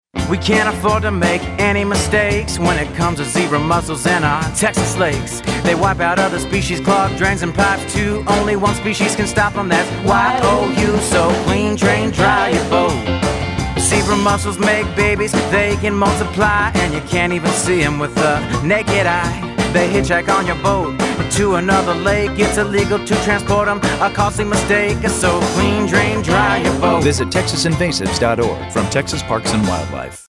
We can't afford to make any mistakes when it comes to zebra mussels in our Texas lakes. They wipe out other species, clog drains and pipes too. Only one species can stop them, that's Y-O-U. So clean, drain, dry your boat. Zebra mussels make babies, they can multiply, and you can't even see them with the naked eye. They hitchhike on your boat to another lake. It's illegal to transport them, a costly mistake. So clean, drain, dry your boat. Visit TexasInvasives.org. From Texas Parks and Wildlife.